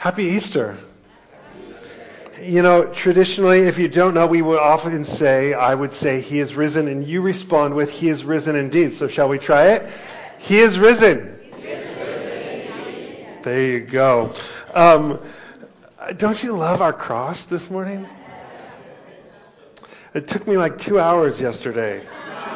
Happy Easter. You know, traditionally, if you don't know, we would often say, I would say, He is risen, and you respond with, He is risen indeed. So shall we try it? He is risen. There you go. Don't you love our cross this morning? It took me like 2 hours yesterday.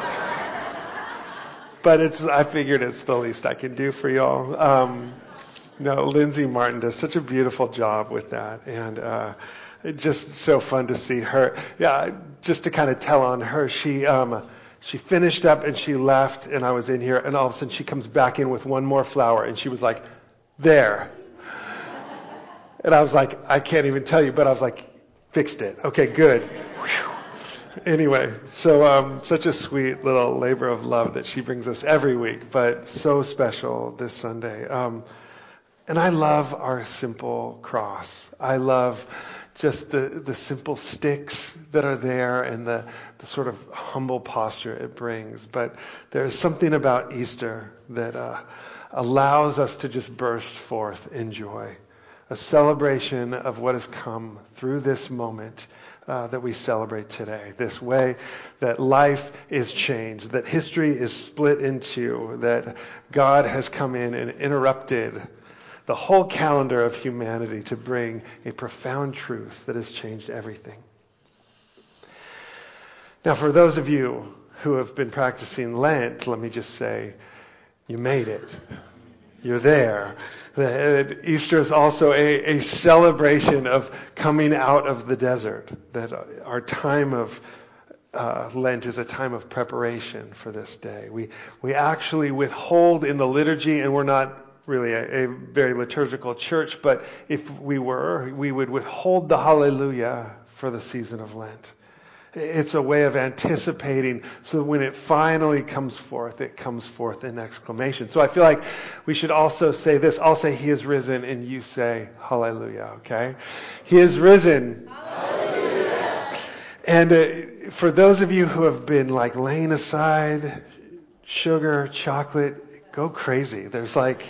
But I figured it's the least I can do for y'all. No, Lindsay Martin does such a beautiful job with that, and it's just so fun to see her. Yeah, just to kind of tell on her, she finished up and she left, and I was in here, and all of a sudden she comes back in with one more flower, and she was like, there. And I was like, I can't even tell you, but I was like, fixed it. Okay, good. Whew. Anyway, so such a sweet little labor of love that she brings us every week, but so special this Sunday. And I love our simple cross. I love just the simple sticks that are there and the sort of humble posture it brings. But there's something about Easter that allows us to just burst forth in joy. A celebration of what has come through this moment that we celebrate today. This way that life is changed, that history is split in two, that God has come in and interrupted the whole calendar of humanity to bring a profound truth that has changed everything. Now, for those of you who have been practicing Lent, let me just say, you made it. You're there. Easter is also a celebration of coming out of the desert, that our time of Lent is a time of preparation for this day. We actually withhold in the liturgy, and we're not really a very liturgical church, but if we were, we would withhold the hallelujah for the season of Lent. It's a way of anticipating, so when it finally comes forth, it comes forth in exclamation. So I feel like we should also say this. I'll say He is risen, and you say hallelujah, okay? He is risen. Hallelujah. And for those of you who have been like laying aside sugar, chocolate, go crazy. There's like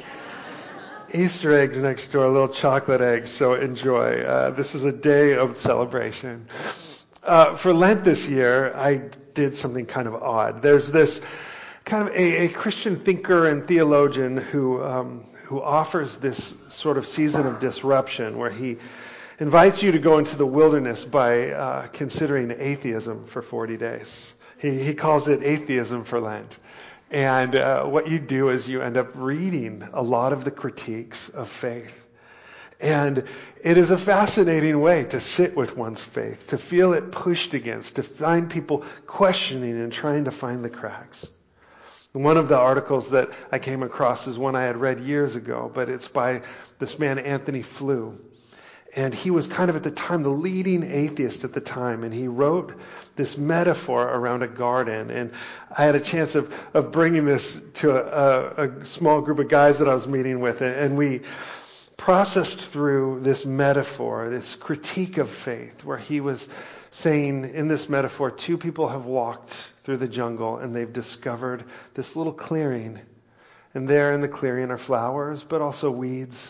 Easter eggs next door, little chocolate eggs, so enjoy. This is a day of celebration. For Lent this year, I did something kind of odd. There's this kind of a Christian thinker and theologian who offers this sort of season of disruption where he invites you to go into the wilderness by considering atheism for 40 days. He calls it atheism for Lent. And what you do is you end up reading a lot of the critiques of faith. And it is a fascinating way to sit with one's faith, to feel it pushed against, to find people questioning and trying to find the cracks. And one of the articles that I came across is one I had read years ago, but it's by this man, Anthony Flew. And he was kind of at the time the leading atheist at the time, and he wrote this metaphor around a garden. And I had a chance of bringing this to a small group of guys that I was meeting with, and we processed through this metaphor, this critique of faith, where he was saying in this metaphor, two people have walked through the jungle and they've discovered this little clearing. And there in the clearing are flowers, but also weeds.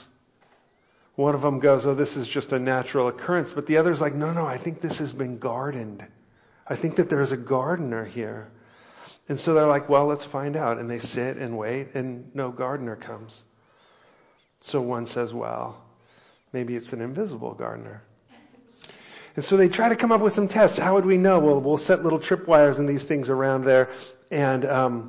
One of them goes, oh, this is just a natural occurrence. But the other's like, no, I think this has been gardened. I think that there's a gardener here. And so they're like, well, let's find out. And they sit and wait, and no gardener comes. So one says, well, maybe it's an invisible gardener. And so they try to come up with some tests. How would we know? Well, we'll set little tripwires and these things around there. And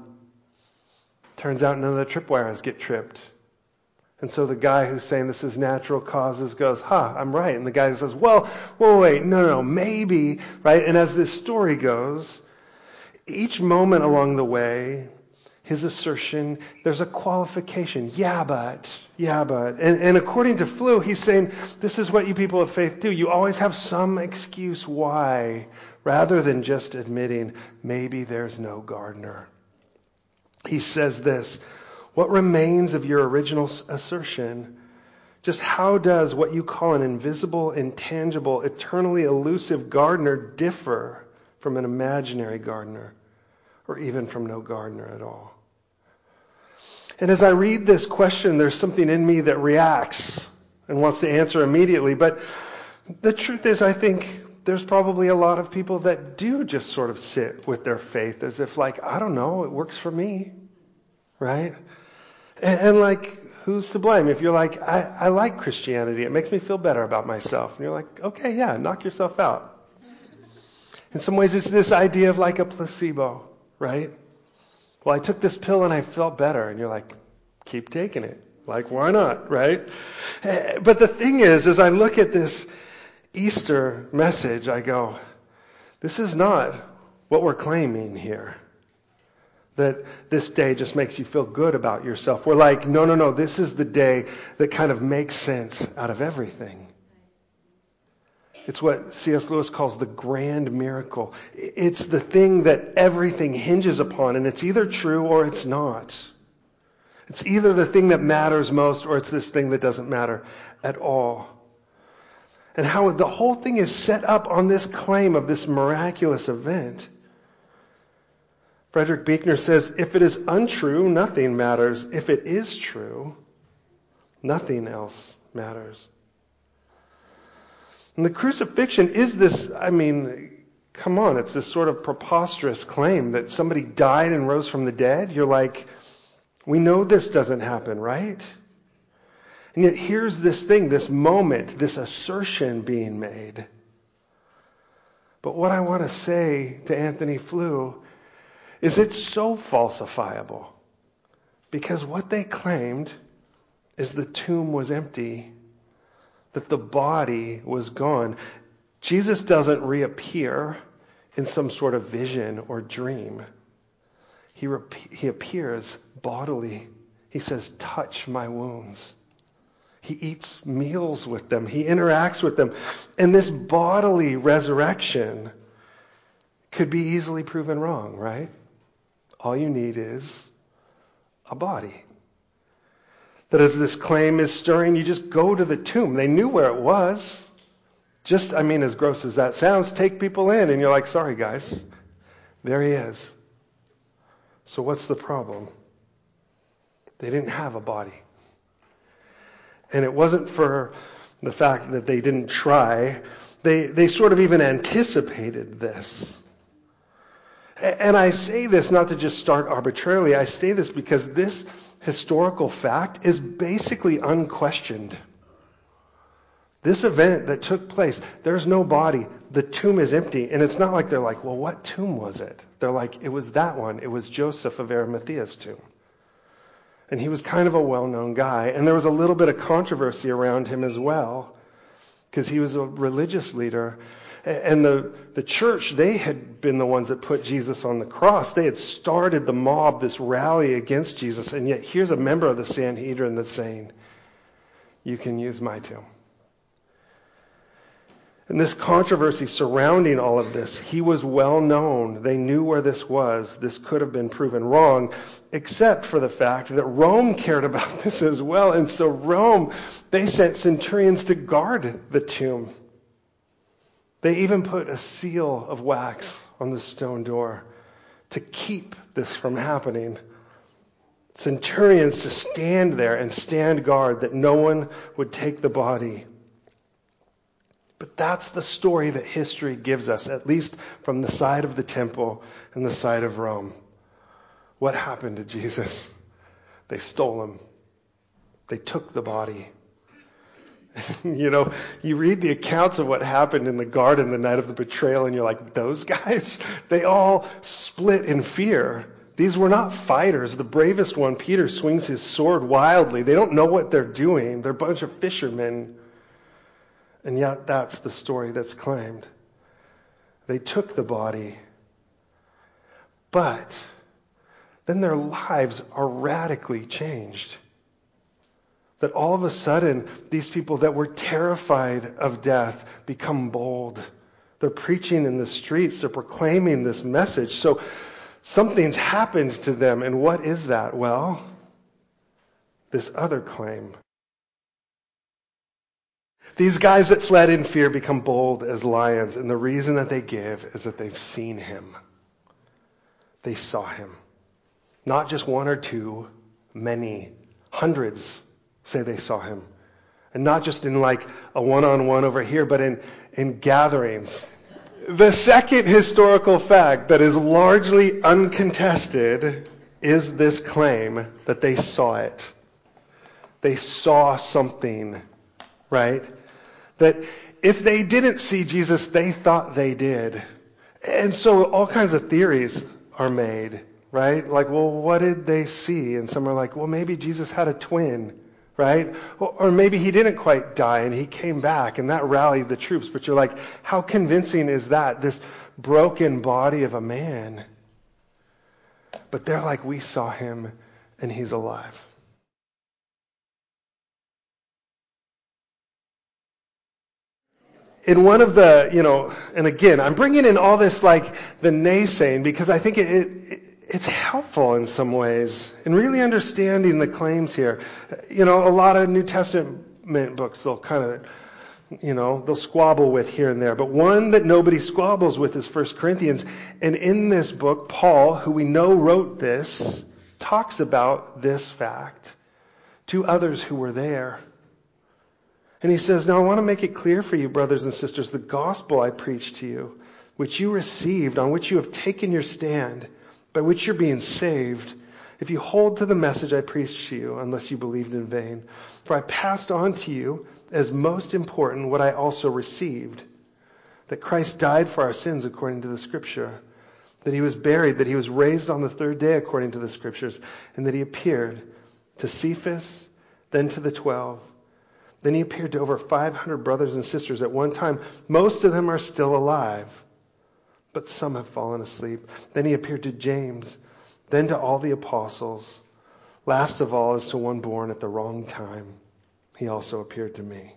turns out none of the tripwires get tripped. And so the guy who's saying this is natural causes goes, I'm right. And the guy says, well, wait, no, maybe, right? And as this story goes, each moment along the way, his assertion, there's a qualification. Yeah, but. And according to Flew, he's saying, this is what you people of faith do. You always have some excuse why, rather than just admitting, maybe there's no gardener. He says this, what remains of your original assertion? Just how does what you call an invisible, intangible, eternally elusive gardener differ from an imaginary gardener, or even from no gardener at all? And as I read this question, there's something in me that reacts and wants to answer immediately. But the truth is, I think there's probably a lot of people that do just sort of sit with their faith as if like, I don't know, it works for me, right? And like, who's to blame? If you're like, I like Christianity, it makes me feel better about myself. And you're like, okay, yeah, knock yourself out. In some ways, it's this idea of like a placebo, right? Well, I took this pill and I felt better. And you're like, keep taking it. Like, why not, right? But the thing is, as I look at this Easter message, I go, this is not what we're claiming here. That this day just makes you feel good about yourself. We're like, no, this is the day that kind of makes sense out of everything. It's what C.S. Lewis calls the grand miracle. It's the thing that everything hinges upon, and it's either true or it's not. It's either the thing that matters most or it's this thing that doesn't matter at all. And how the whole thing is set up on this claim of this miraculous event. Frederick Buechner says, if it is untrue, nothing matters. If it is true, nothing else matters. And the crucifixion is this, come on, it's this sort of preposterous claim that somebody died and rose from the dead. You're like, we know this doesn't happen, right? And yet here's this thing, this moment, this assertion being made. But what I want to say to Anthony Flew is it's so falsifiable. Because what they claimed is the tomb was empty, that the body was gone. Jesus doesn't reappear in some sort of vision or dream. He appears bodily. He says, touch my wounds. He eats meals with them. He interacts with them. And this bodily resurrection could be easily proven wrong, right? All you need is a body. That as this claim is stirring, you just go to the tomb. They knew where it was. Just, as gross as that sounds, take people in and you're like, sorry guys, there he is. So what's the problem? They didn't have a body. And it wasn't for the fact that they didn't try. They sort of even anticipated this. And I say this not to just start arbitrarily. I say this because this historical fact is basically unquestioned. This event that took place, there's no body. The tomb is empty. And it's not like they're like, well, what tomb was it? They're like, it was that one. It was Joseph of Arimathea's tomb. And he was kind of a well-known guy. And there was a little bit of controversy around him as well, because he was a religious leader. And the church, they had been the ones that put Jesus on the cross. They had started the mob, this rally against Jesus. And yet here's a member of the Sanhedrin that's saying, you can use my tomb. And this controversy surrounding all of this, he was well known. They knew where this was. This could have been proven wrong, except for the fact that Rome cared about this as well. And so Rome, they sent centurions to guard the tomb. They even put a seal of wax on the stone door to keep this from happening. Centurions to stand there and stand guard that no one would take the body. But that's the story that history gives us, at least from the side of the temple and the side of Rome. What happened to Jesus? They stole him. They took the body. You read the accounts of what happened in the garden the night of the betrayal, and you're like, those guys, they all split in fear. These were not fighters. The bravest one, Peter, swings his sword wildly. They don't know what they're doing. They're a bunch of fishermen. And yet that's the story that's claimed. They took the body, but then their lives are radically changed. That all of a sudden, these people that were terrified of death become bold. They're preaching in the streets. They're proclaiming this message. So something's happened to them. And what is that? Well, this other claim. These guys that fled in fear become bold as lions. And the reason that they give is that they've seen him. They saw him. Not just one or two, many, hundreds say they saw him. And not just in like a one-on-one over here, but in gatherings. The second historical fact that is largely uncontested is this claim that they saw it. They saw something, right? That if they didn't see Jesus, they thought they did. And so all kinds of theories are made, right? Like, well, what did they see? And some are like, well, maybe Jesus had a twin, right? Or maybe he didn't quite die and he came back and that rallied the troops. But you're like, how convincing is that? This broken body of a man. But they're like, we saw him and he's alive. In one of the, and again, I'm bringing in all this like the naysaying because I think it's helpful in some ways in really understanding the claims here. A lot of New Testament books they'll kind of, they'll squabble with here and there. But one that nobody squabbles with is 1 Corinthians. And in this book, Paul, who we know wrote this, talks about this fact to others who were there. And he says, now I want to make it clear for you, brothers and sisters, the gospel I preached to you, which you received, on which you have taken your stand, by which you're being saved, if you hold to the message I preached to you, unless you believed in vain. For I passed on to you as most important what I also received, that Christ died for our sins according to the Scripture, that he was buried, that he was raised on the third day according to the Scriptures, and that he appeared to Cephas, then to the 12. Then he appeared to over 500 brothers and sisters at one time. Most of them are still alive, but some have fallen asleep. Then he appeared to James, then to all the apostles. Last of all, as to one born at the wrong time, he also appeared to me.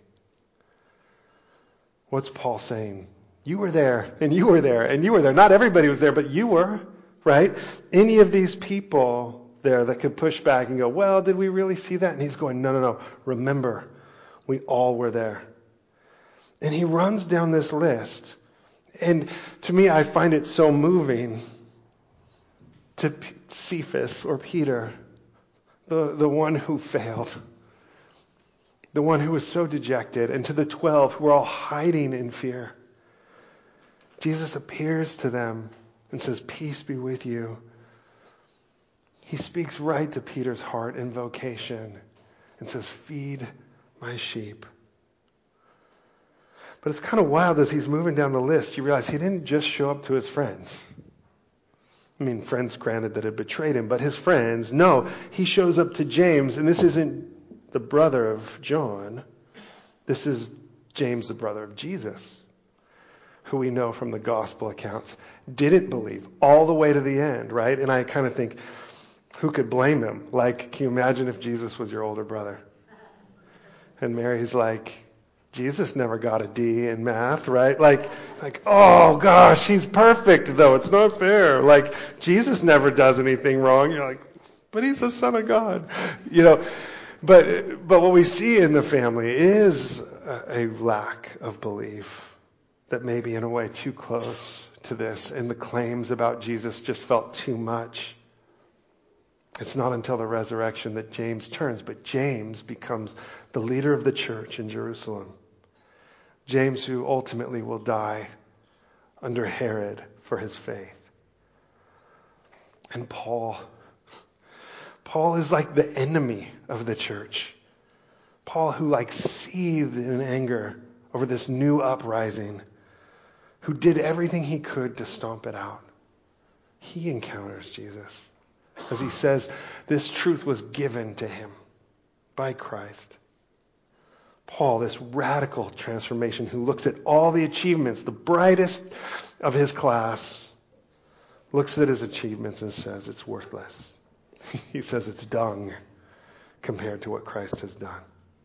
What's Paul saying? You were there, and you were there, and you were there. Not everybody was there, but you were, right? Any of these people there that could push back and go, well, did we really see that? And he's going, no. Remember, we all were there. And he runs down this list. And to me, I find it so moving to Cephas or Peter, the one who failed, the one who was so dejected, and to the 12 who were all hiding in fear. Jesus appears to them and says, peace be with you. He speaks right to Peter's heart and vocation and says, feed my sheep. But it's kind of wild as he's moving down the list, you realize he didn't just show up to his friends. I mean, friends granted that had betrayed him, but his friends, no, he shows up to James, and this isn't the brother of John. This is James, the brother of Jesus, who we know from the gospel accounts didn't believe all the way to the end, right? And I kind of think, who could blame him? Like, can you imagine if Jesus was your older brother? And Mary's like, Jesus never got a D in math, right? Like, oh gosh, he's perfect though. It's not fair. Like, Jesus never does anything wrong. You're like, but he's the Son of God, But what we see in the family is a lack of belief that may be in a way too close to this, and the claims about Jesus just felt too much. It's not until the resurrection that James turns, but James becomes the leader of the church in Jerusalem. James, who ultimately will die under Herod for his faith. And Paul is like the enemy of the church. Paul, who seethed in anger over this new uprising, who did everything he could to stomp it out. He encounters Jesus. As he says, this truth was given to him by Christ. Paul, this radical transformation who looks at all the achievements, the brightest of his class, looks at his achievements and says it's worthless. He says it's dung compared to what Christ has done.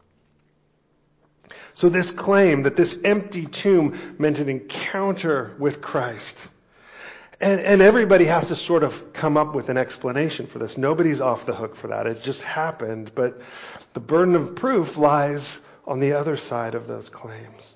So this claim that this empty tomb meant an encounter with Christ. And everybody has to sort of come up with an explanation for this. Nobody's off the hook for that. It just happened. But the burden of proof lies on the other side of those claims.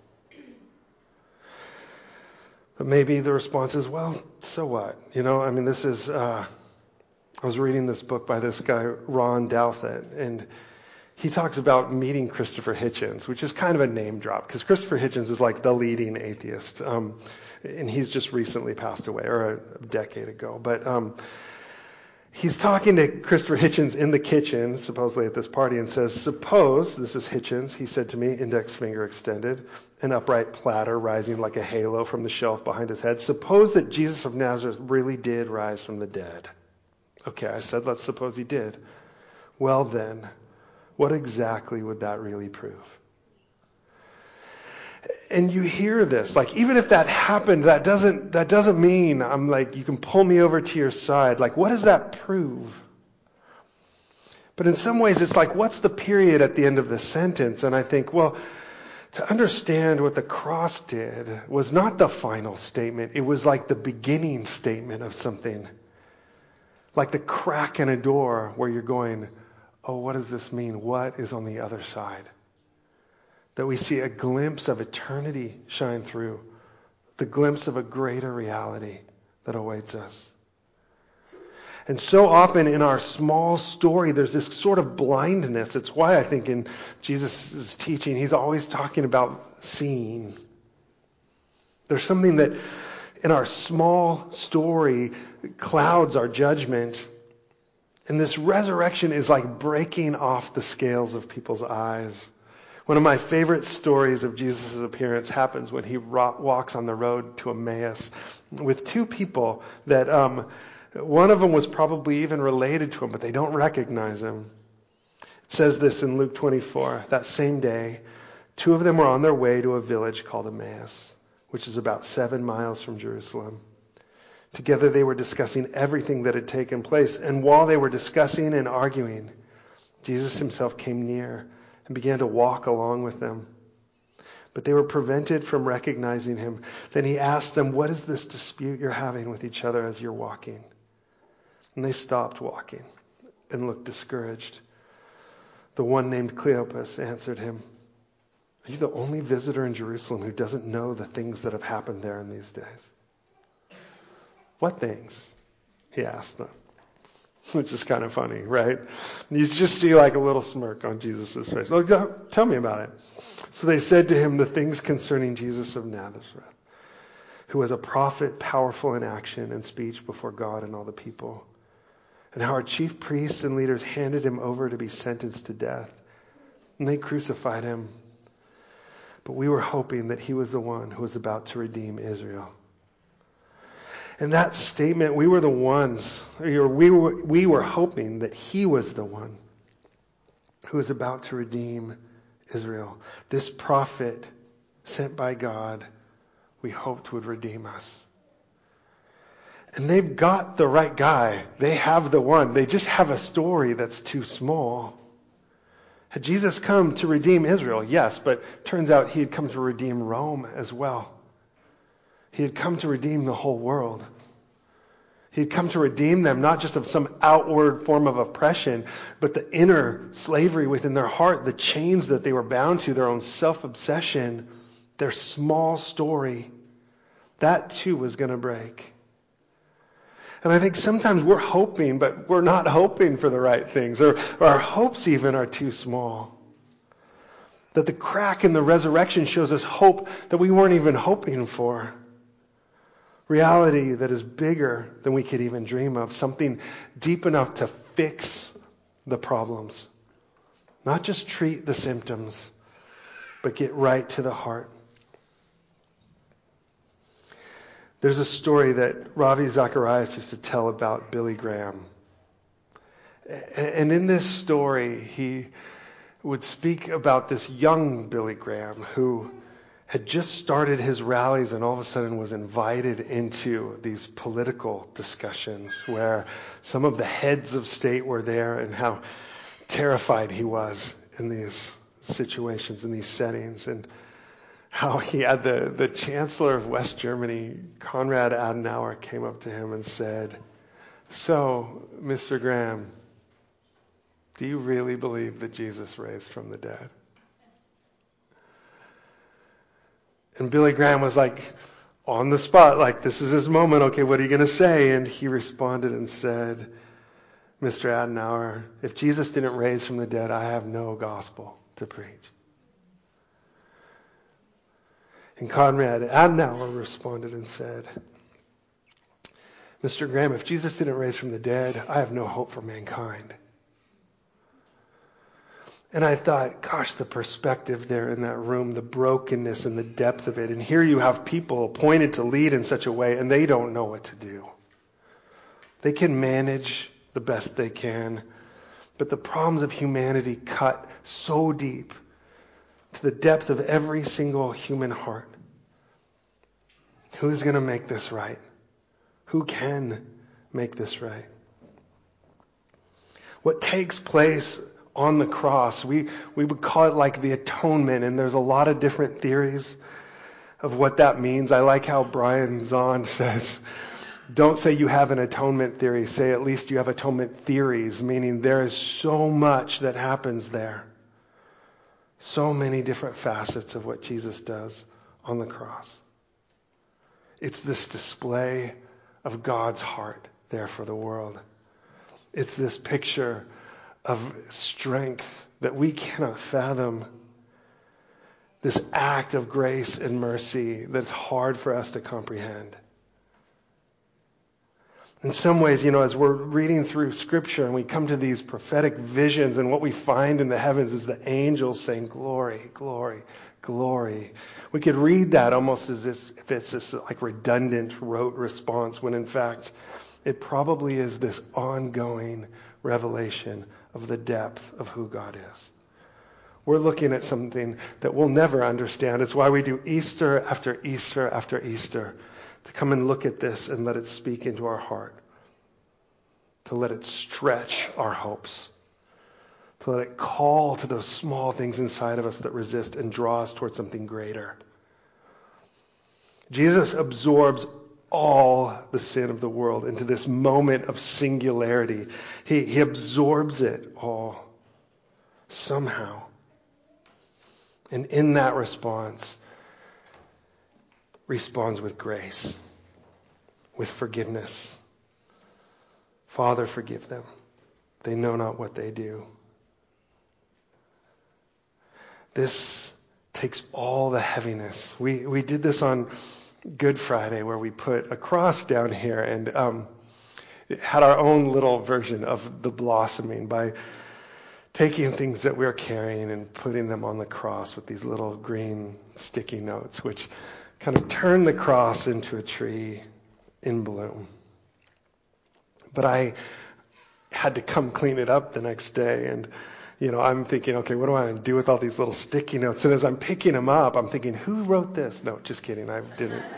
But maybe the response is, well, so what? This is, I was reading this book by this guy, Ron Douthit, and he talks about meeting Christopher Hitchens, which is kind of a name drop, because Christopher Hitchens is like the leading atheist. And he's just recently passed away, or a decade ago. But he's talking to Christopher Hitchens in the kitchen, supposedly at this party, and says, suppose, this is Hitchens, he said to me, index finger extended, an upright platter rising like a halo from the shelf behind his head. Suppose that Jesus of Nazareth really did rise from the dead. Okay, I said, let's suppose he did. Well then, what exactly would that really prove? And you hear this, like, even if that happened, that doesn't mean I'm like, you can pull me over to your side. Like, what does that prove? But in some ways, it's like, what's the period at the end of the sentence? And I think, well, to understand what the cross did was not the final statement. It was like the beginning statement of something. Like the crack in a door where you're going, oh, what does this mean? What is on the other side? That we see a glimpse of eternity shine through, the glimpse of a greater reality that awaits us. And so often in our small story, there's this sort of blindness. It's why I think in Jesus' teaching, he's always talking about seeing. There's something that in our small story clouds our judgment. And this resurrection is like breaking off the scales of people's eyes. One of my favorite stories of Jesus' appearance happens when he walks on the road to Emmaus with two people that one of them was probably even related to him, but they don't recognize him. It says this in Luke 24. That same day, two of them were on their way to a village called Emmaus, which is about 7 miles from Jerusalem. Together they were discussing everything that had taken place. And while they were discussing and arguing, Jesus himself came near and began to walk along with them. But they were prevented from recognizing him. Then he asked them, what is this dispute you're having with each other as you're walking? And they stopped walking and looked discouraged. The one named Cleopas answered him, are you the only visitor in Jerusalem who doesn't know the things that have happened there in these days? What things? He asked them. Which is kind of funny, right? You just see like a little smirk on Jesus' face. Oh, tell me about it. So they said to him the things concerning Jesus of Nazareth, who was a prophet, powerful in action and speech before God and all the people, and how our chief priests and leaders handed him over to be sentenced to death. And they crucified him. But we were hoping that he was the one who was about to redeem Israel. And that statement, we were the ones, or we were hoping that he was the one who was about to redeem Israel. This prophet sent by God, we hoped would redeem us. And they've got the right guy. They have the one. They just have a story that's too small. Had Jesus come to redeem Israel? Yes, but turns out he had come to redeem Rome as well. He had come to redeem the whole world. He had come to redeem them, not just of some outward form of oppression, but the inner slavery within their heart, the chains that they were bound to, their own self-obsession, their small story. That too was going to break. And I think sometimes we're hoping, but we're not hoping for the right things, or our hopes even are too small. That the crack in the resurrection shows us hope that we weren't even hoping for. Reality that is bigger than we could even dream of. Something deep enough to fix the problems. Not just treat the symptoms, but get right to the heart. There's a story that Ravi Zacharias used to tell about Billy Graham. And in this story, he would speak about this young Billy Graham who had just started his rallies and all of a sudden was invited into these political discussions where some of the heads of state were there, and how terrified he was in these situations, in these settings, and how he had the Chancellor of West Germany, Konrad Adenauer, came up to him and said, so, Mr. Graham, do you really believe that Jesus raised from the dead? And Billy Graham was like on the spot, like this is his moment. Okay, what are you going to say? And he responded and said, Mr. Adenauer, if Jesus didn't raise from the dead, I have no gospel to preach. And Conrad Adenauer responded and said, Mr. Graham, if Jesus didn't raise from the dead, I have no hope for mankind. And I thought, gosh, the perspective there in that room, the brokenness and the depth of it. And here you have people appointed to lead in such a way, and they don't know what to do. They can manage the best they can, but the problems of humanity cut so deep to the depth of every single human heart. Who's going to make this right? Who can make this right? What takes place on the cross, we would call it like the atonement, and there's a lot of different theories of what that means. I like how Brian Zahn says, don't say you have an atonement theory, say at least you have atonement theories, meaning there is so much that happens there. So many different facets of what Jesus does on the cross. It's this display of God's heart there for the world. It's this picture of strength that we cannot fathom. This act of grace and mercy that's hard for us to comprehend. In some ways, as we're reading through Scripture and we come to these prophetic visions, and what we find in the heavens is the angels saying, glory, glory, glory. We could read that almost as if it's this like redundant rote response, when in fact it probably is this ongoing revelation of the depth of who God is. We're looking at something that we'll never understand. It's why we do Easter after Easter after Easter, to come and look at this and let it speak into our heart, to let it stretch our hopes, to let it call to those small things inside of us that resist and draw us towards something greater. Jesus absorbs all the sin of the world into this moment of singularity. He absorbs it all somehow. And in that responds with grace, with forgiveness. Father, forgive them. They know not what they do. This takes all the heaviness. We did this on Good Friday, where we put a cross down here and had our own little version of the blossoming by taking things that we were carrying and putting them on the cross with these little green sticky notes, which kind of turned the cross into a tree in bloom. But I had to come clean it up the next day, and I'm thinking, okay, what do I do with all these little sticky notes? And as I'm picking them up, I'm thinking, who wrote this? No, just kidding. I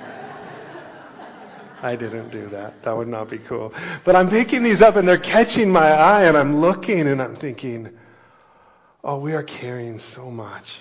didn't do that. That would not be cool. But I'm picking these up and they're catching my eye, and I'm looking and I'm thinking, oh, we are carrying so much.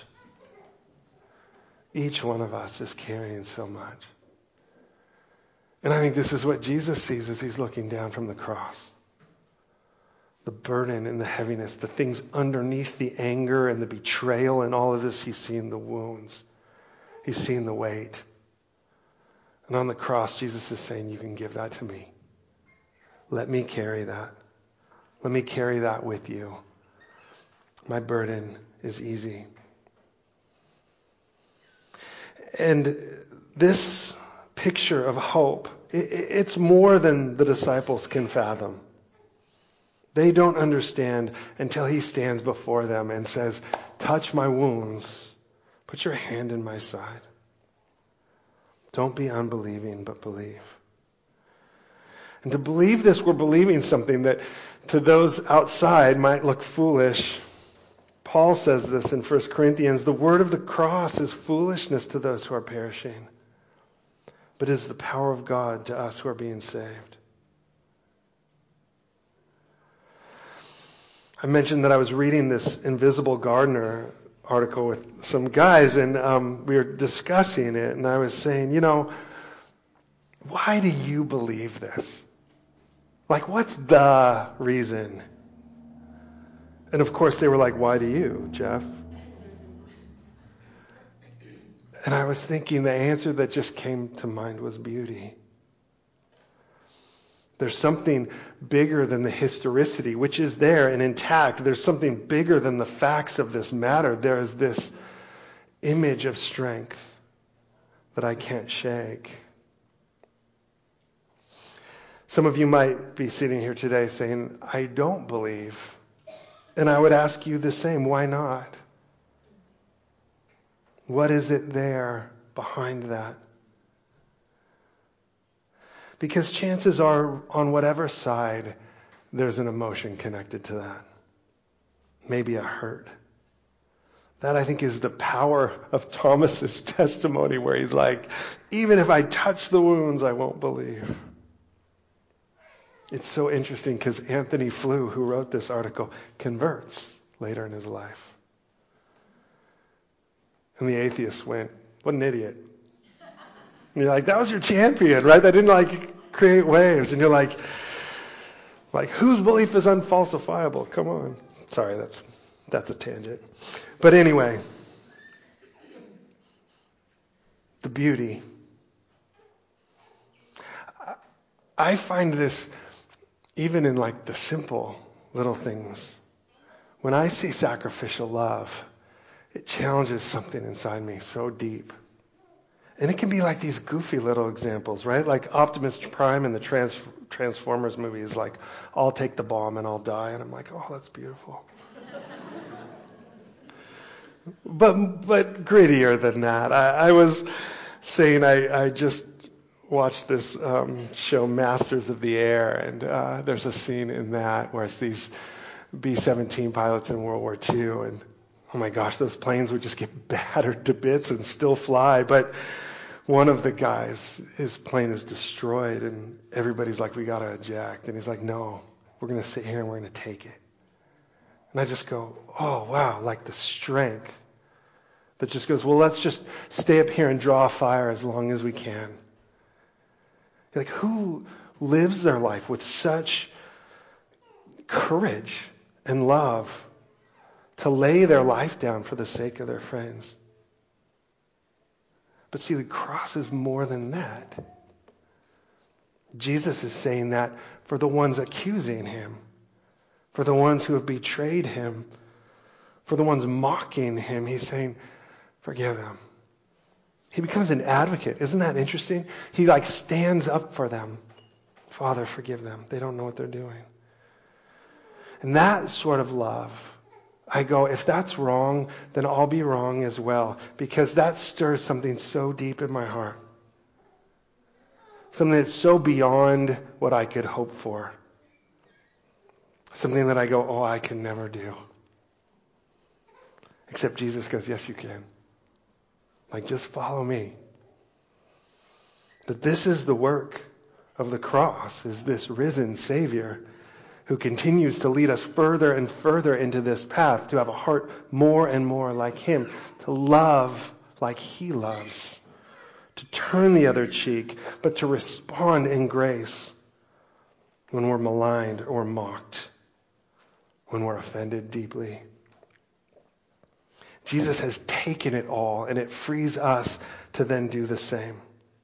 Each one of us is carrying so much. And I think this is what Jesus sees as he's looking down from the cross. The burden and the heaviness, the things underneath the anger and the betrayal and all of this, he's seeing the wounds. He's seeing the weight. And on the cross, Jesus is saying, you can give that to me. Let me carry that. Let me carry that with you. My burden is easy. And this picture of hope, it's more than the disciples can fathom. They don't understand until he stands before them and says, touch my wounds, put your hand in my side. Don't be unbelieving, but believe. And to believe this, we're believing something that to those outside might look foolish. Paul says this in 1 Corinthians, the word of the cross is foolishness to those who are perishing, but is the power of God to us who are being saved. I mentioned that I was reading this Invisible Gardener article with some guys, and we were discussing it, and I was saying, why do you believe this? Like, what's the reason? And of course they were like, why do you, Jeff? And I was thinking the answer that just came to mind was beauty. There's something bigger than the historicity, which is there and intact. There's something bigger than the facts of this matter. There is this image of strength that I can't shake. Some of you might be sitting here today saying, I don't believe. And I would ask you the same. Why not? What is it there behind that? Because chances are, on whatever side, there's an emotion connected to that. Maybe a hurt. That, I think, is the power of Thomas's testimony, where he's like, even if I touch the wounds, I won't believe. It's so interesting because Anthony Flew, who wrote this article, converts later in his life. And the atheist went, what an idiot. And you're like, that was your champion, right? That didn't create waves. And you're like, whose belief is unfalsifiable? Come on. Sorry, that's a tangent. But anyway, the beauty. I find this even in the simple little things. When I see sacrificial love, it challenges something inside me so deep. And it can be like these goofy little examples, right? Like Optimus Prime in the Transformers movie is like, I'll take the bomb and I'll die. And I'm like, oh, that's beautiful. But grittier than that. I was saying I just watched this show, Masters of the Air, and there's a scene in that where it's these B-17 pilots in World War II, and oh my gosh, those planes would just get battered to bits and still fly. But one of the guys, his plane is destroyed, and everybody's like, we got to eject. And he's like, no, we're going to sit here and we're going to take it. And I just go, oh, wow, the strength that just goes, well, let's just stay up here and draw a fire as long as we can. Who lives their life with such courage and love to lay their life down for the sake of their friends? But see, the cross is more than that. Jesus is saying that for the ones accusing him, for the ones who have betrayed him, for the ones mocking him. He's saying, forgive them. He becomes an advocate. Isn't that interesting? He stands up for them. Father, forgive them. They don't know what they're doing. And that sort of love, I go, if that's wrong, then I'll be wrong as well, because that stirs something so deep in my heart. Something that's so beyond what I could hope for. Something that I go, oh, I can never do. Except Jesus goes, yes, you can. Just follow me. That this is the work of the cross, is this risen Savior who continues to lead us further and further into this path, to have a heart more and more like him, to love like he loves, to turn the other cheek, but to respond in grace when we're maligned or mocked, when we're offended deeply. Jesus has taken it all, and it frees us to then do the same.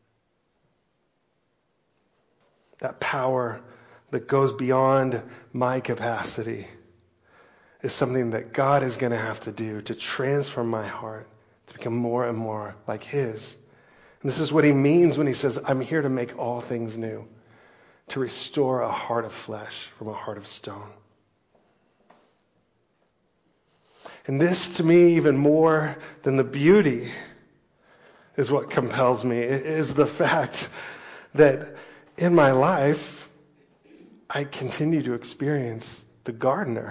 That power that goes beyond my capacity is something that God is going to have to do to transform my heart to become more and more like his. And this is what he means when he says, I'm here to make all things new, to restore a heart of flesh from a heart of stone. And this, to me, even more than the beauty, is what compels me. It is the fact that in my life, I continue to experience the gardener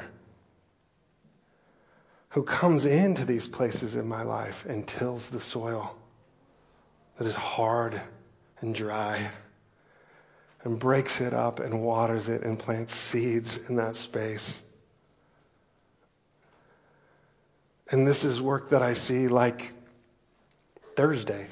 who comes into these places in my life and tills the soil that is hard and dry, and breaks it up and waters it and plants seeds in that space. And this is work that I see like Thursday.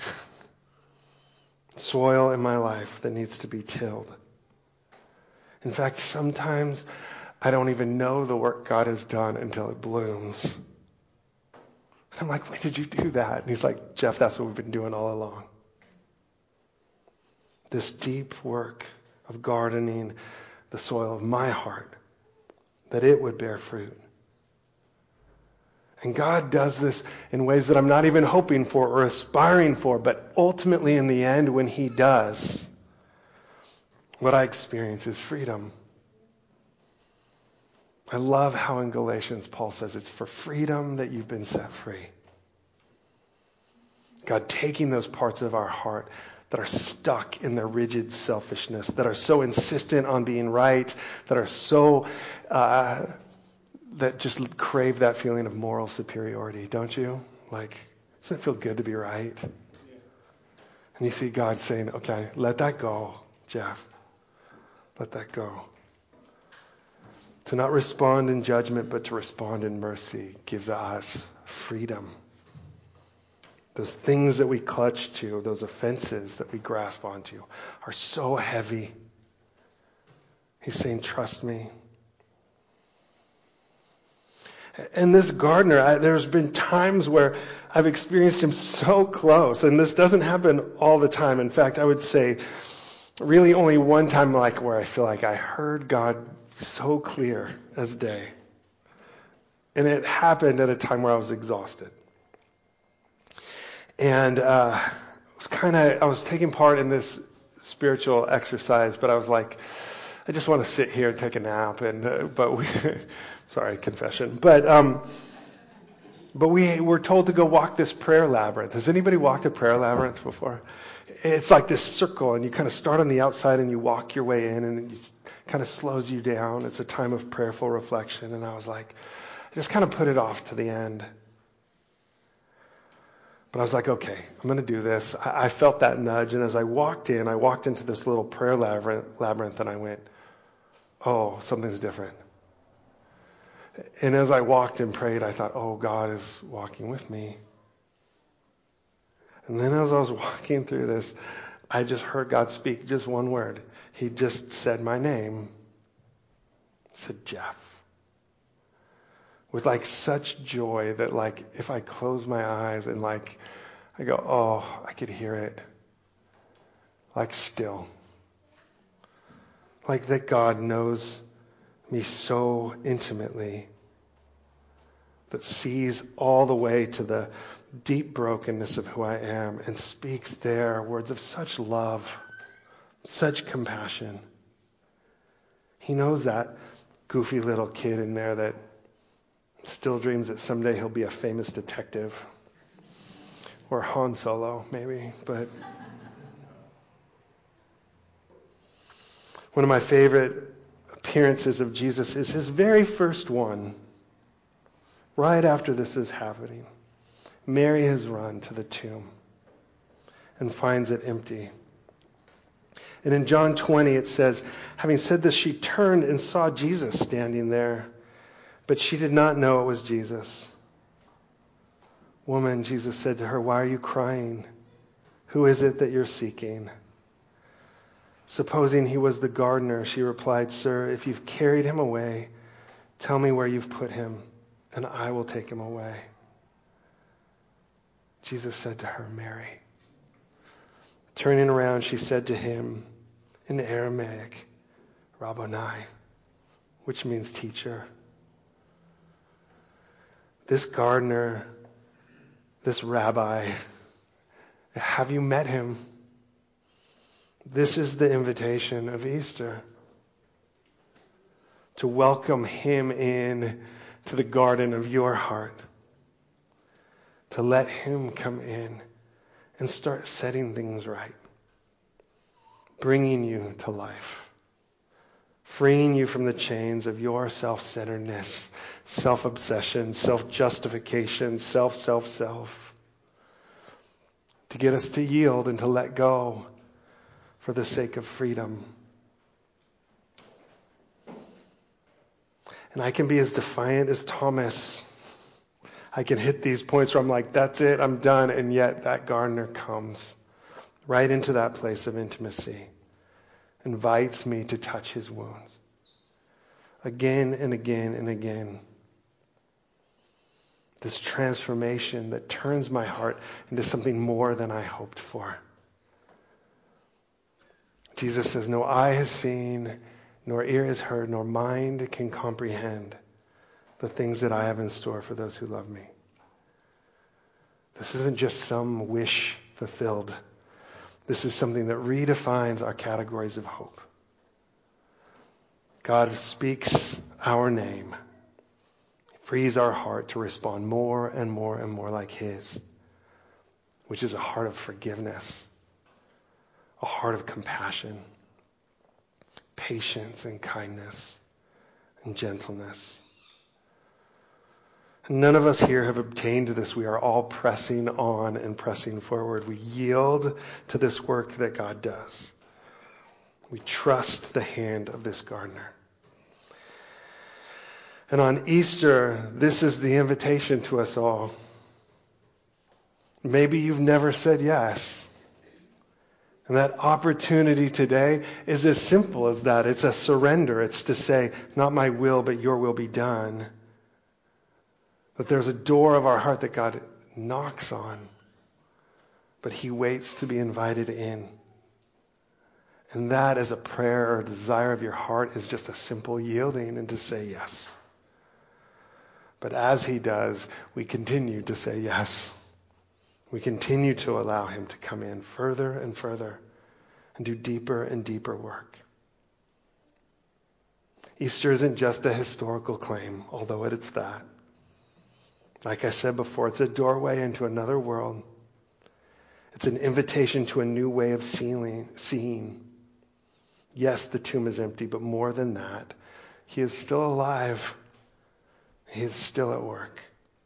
Soil in my life that needs to be tilled. In fact, sometimes I don't even know the work God has done until it blooms. And I'm like, when did you do that? And he's like, Jeff, that's what we've been doing all along. This deep work of gardening the soil of my heart, that it would bear fruit. And God does this in ways that I'm not even hoping for or aspiring for, but ultimately in the end, when he does, what I experience is freedom. I love how in Galatians Paul says it's for freedom that you've been set free. God taking those parts of our heart that are stuck in their rigid selfishness, that are so insistent on being right, that are so, that just crave that feeling of moral superiority, don't you? Like, doesn't it feel good to be right? Yeah. And you see God saying, okay, let that go, Jeff. Let that go. To not respond in judgment, but to respond in mercy gives us freedom. Those things that we clutch to, those offenses that we grasp onto, are so heavy. He's saying, trust me. And this gardener, there's been times where I've experienced him so close, and this doesn't happen all the time. In fact, I would say really only one time where I feel like I heard God so clear as day. And it happened at a time where I was exhausted. And I was taking part in this spiritual exercise, but I was like, I just want to sit here and take a nap. Sorry, confession. But we were told to go walk this prayer labyrinth. Has anybody walked a prayer labyrinth before? It's like this circle, and you kind of start on the outside and you walk your way in, and it kind of slows you down. It's a time of prayerful reflection. And I was like, I just kind of put it off to the end. But I was like, okay, I'm going to do this. I felt that nudge. And as I walked into this little prayer labyrinth, and I went, oh, something's different. And as I walked and prayed, I thought, oh, God is walking with me. And then as I was walking through this, I just heard God speak just one word. He just said my name. He said, Jeff. With such joy that if I close my eyes and I go, oh, I could hear it. Still. That God knows me so intimately, that sees all the way to the deep brokenness of who I am and speaks there words of such love, such compassion. He knows that goofy little kid in there that still dreams that someday he'll be a famous detective, or Han Solo maybe. But one of my favorite appearances of Jesus is his very first one. Right after this is happening, Mary has run to the tomb and finds it empty. And in John 20 it says, having said this, she turned and saw Jesus standing there, but she did not know it was Jesus. Woman, Jesus said to her, why are you crying? Who is it that you're seeking? Supposing he was the gardener, she replied, Sir, if you've carried him away, tell me where you've put him, and I will take him away. Jesus said to her, Mary. Turning around, she said to him in Aramaic, Rabboni, which means teacher. This gardener, this rabbi, have you met him? This is the invitation of Easter. To welcome him in to the garden of your heart. To let him come in and start setting things right. Bringing you to life. Freeing you from the chains of your self-centeredness, self-obsession, self-justification, self. To get us to yield and to let go for the sake of freedom. And I can be as defiant as Thomas. I can hit these points where I'm like, that's it, I'm done. And yet that gardener comes right into that place of intimacy, invites me to touch his wounds. Again and again and again. This transformation that turns my heart into something more than I hoped for. Jesus says, no eye has seen, nor ear has heard, nor mind can comprehend the things that I have in store for those who love me. This isn't just some wish fulfilled. This is something that redefines our categories of hope. God speaks our name, frees our heart to respond more and more and more like his, which is a heart of forgiveness, a heart of compassion, patience and kindness and gentleness. None of us here have obtained this. We are all pressing on and pressing forward. We yield to this work that God does. We trust the hand of this gardener. And on Easter, this is the invitation to us all. Maybe you've never said yes. And that opportunity today is as simple as that. It's a surrender. It's to say, not my will, but your will be done. That there's a door of our heart that God knocks on, but he waits to be invited in. And that as a prayer or desire of your heart is just a simple yielding and to say yes. But as he does, we continue to say yes. We continue to allow him to come in further and further and do deeper and deeper work. Easter isn't just a historical claim, although it's that. Like I said before, it's a doorway into another world. It's an invitation to a new way of seeing. Yes, the tomb is empty, but more than that, he is still alive. He is still at work,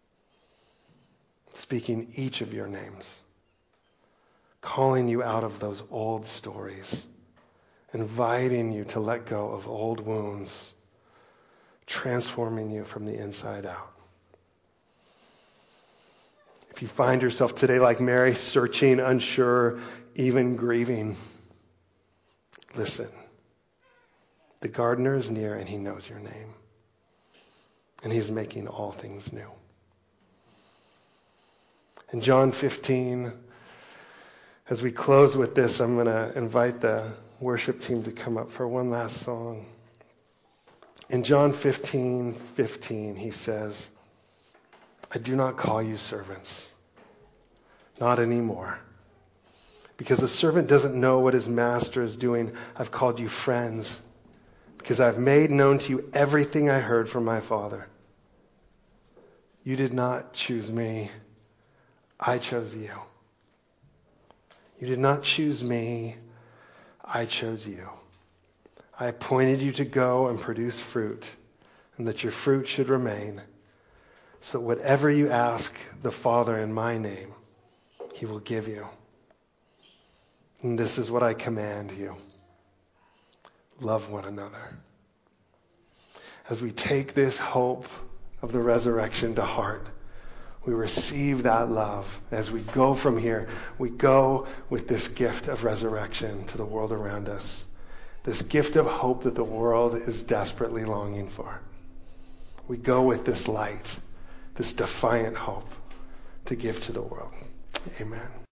speaking each of your names, calling you out of those old stories, inviting you to let go of old wounds, transforming you from the inside out. If you find yourself today like Mary, searching, unsure, even grieving, listen. The gardener is near and he knows your name. And he's making all things new. In John 15, as we close with this, I'm going to invite the worship team to come up for one last song. In John 15:15, he says, I do not call you servants, not anymore. Because a servant doesn't know what his master is doing. I've called you friends, because I've made known to you everything I heard from my Father. You did not choose me, I chose you. You did not choose me, I chose you. I appointed you to go and produce fruit, and that your fruit should remain, so whatever you ask the Father in my name, he will give you. And this is what I command you. Love one another. As we take this hope of the resurrection to heart, we receive that love. As we go from here, we go with this gift of resurrection to the world around us. This gift of hope that the world is desperately longing for. We go with this light, this defiant hope to give to the world. Amen.